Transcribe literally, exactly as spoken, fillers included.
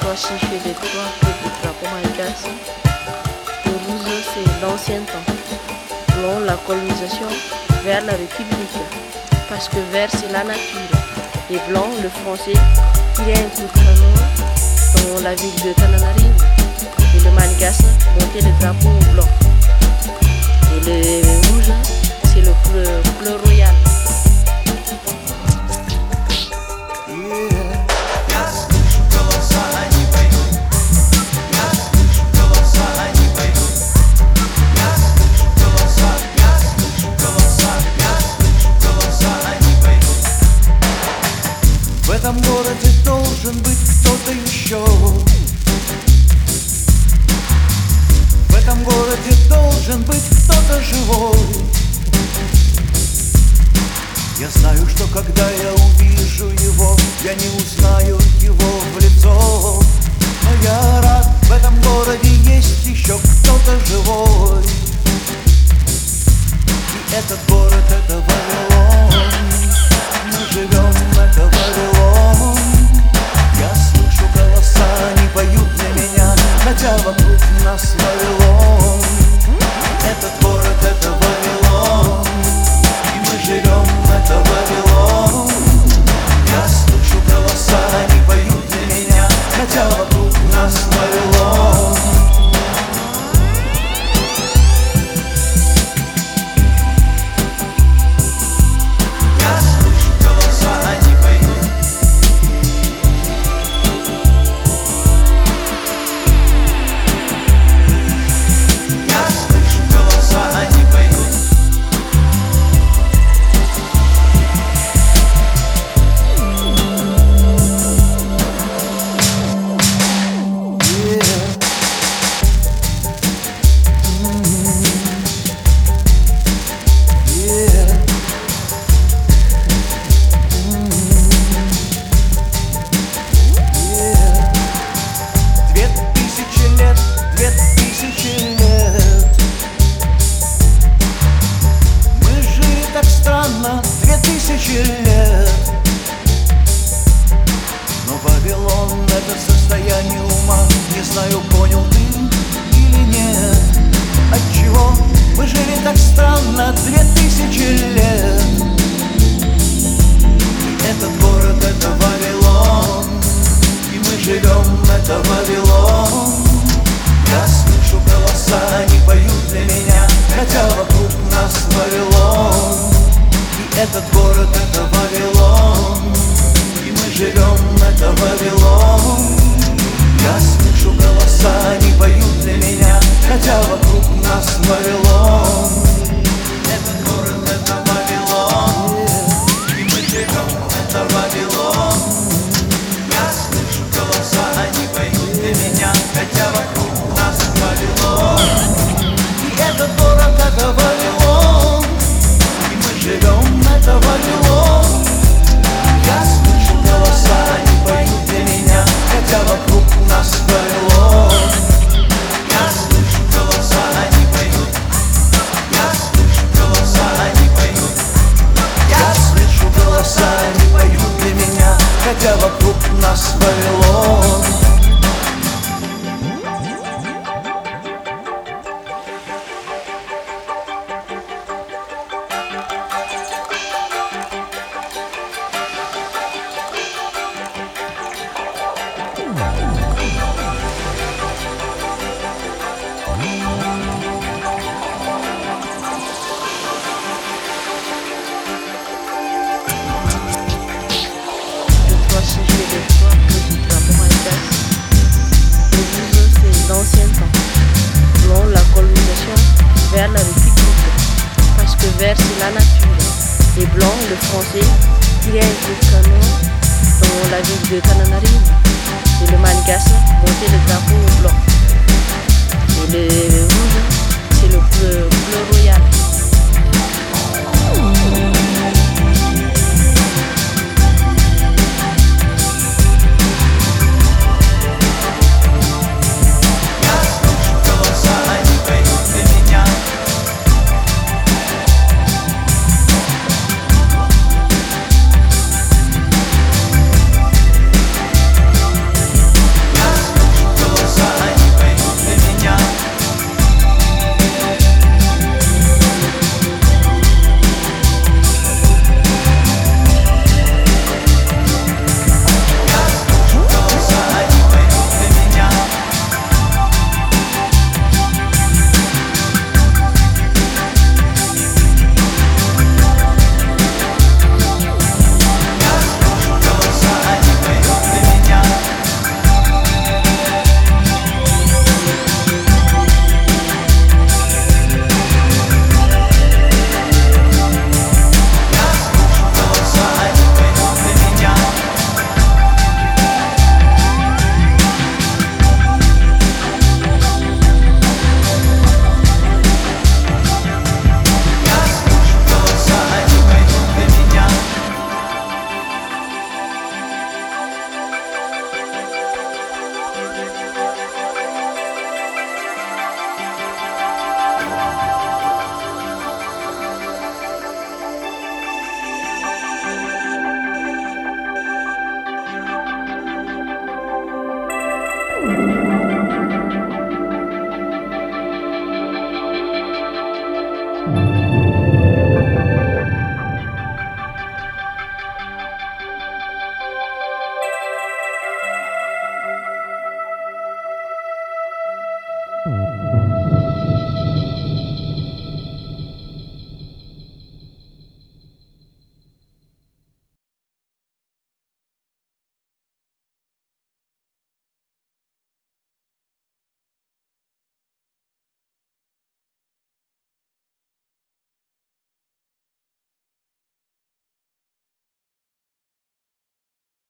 trois signifie les trois du drapeau malgache. Le rouge, c'est l'ancien temps. Blanc, la colonisation. Vert, la République. Parce que vert, c'est la nature. Et blanc, le français, il y a un coup de canon dans la ville de Tananarive. Et le malgache montait le drapeau blanc. Et le rouge, c'est le bleu, bleu royal. В этом городе должен быть кто-то еще. В этом городе должен быть кто-то живой. Я знаю, что когда я увижу его, я не узнаю его в лицо. Но я рад, в этом городе есть еще кто-то живой. И этот город — это Вавилон. Мы живем, это Вавилон. Я слышу голоса, они поют для меня, хотя вокруг нас Вавилон. Этот город — это Вавилон. И мы живем, это Вавилон. Я слышу голоса, они поют для меня, хотя вокруг нас Вавилон. Две тысячи лет. Но Вавилон — это состояние ума. Не знаю, понял ты или нет. Отчего мы жили так странно две тысячи лет. И этот город — это Вавилон. И мы живем, это Вавилон. Я слышу голоса, они поют для меня, хотя вокруг нас Вавилон. Этот город — это Вавилон. И мы живем, это Вавилон. Я слышу голоса, они поют для меня, хотя вокруг нас Вавилон. Этот город — это Вавилон. И мы живем, это Вавилон. Я слышу голоса, они поют для меня, хотя вокруг нас Вавилон. И этот город — это Вавилон. Живем, это Вавилон. Я слышу голоса, они поют для меня, хотя вокруг нас Вавилон. Я слышу голоса, они поют. Я слышу голоса, они поют. Я слышу голоса, они поют для меня, хотя вокруг нас Вавилон. L'ancien temps. Blanc, la colonisation. Vert, la République. Parce que vert, c'est la nature. Et blanc, le français, il y a un coup de canon dans la ville de Tananarive. Et le malgache montait le drapeau blanc. Et le rouge, c'est le bleu, bleu royal.